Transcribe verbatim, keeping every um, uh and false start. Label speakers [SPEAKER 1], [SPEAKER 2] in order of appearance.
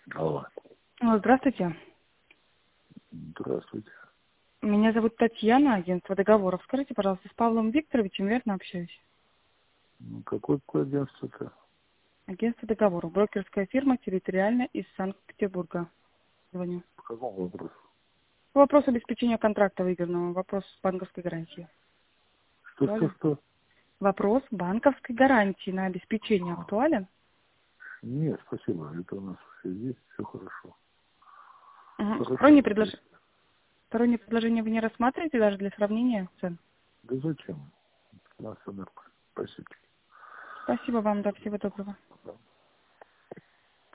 [SPEAKER 1] Алло.
[SPEAKER 2] Алло, здравствуйте.
[SPEAKER 1] Здравствуйте.
[SPEAKER 2] Меня зовут Татьяна, агентство договоров. Скажите, пожалуйста, с Павлом Викторовичем верно общаюсь?
[SPEAKER 1] Ну, какое какое агентство-то?
[SPEAKER 2] Агентство договоров. Брокерская фирма территориально из Санкт-Петербурга. Звоню.
[SPEAKER 1] По какому вопросу?
[SPEAKER 2] Вопрос обеспечения контракта выигранного. Вопрос банковской гарантии.
[SPEAKER 1] Что, что,
[SPEAKER 2] Актуален?
[SPEAKER 1] что?
[SPEAKER 2] Вопрос банковской гарантии на обеспечение
[SPEAKER 1] А,
[SPEAKER 2] актуален?
[SPEAKER 1] Нет, спасибо. Это у нас все есть, все хорошо.
[SPEAKER 2] Угу.
[SPEAKER 1] Хорошо.
[SPEAKER 2] Сторонние, предлож... Сторонние предложения вы не рассматриваете даже для сравнения цен?
[SPEAKER 1] Да зачем? У нас все нормально. Спасибо.
[SPEAKER 2] Спасибо вам, да, всего доброго.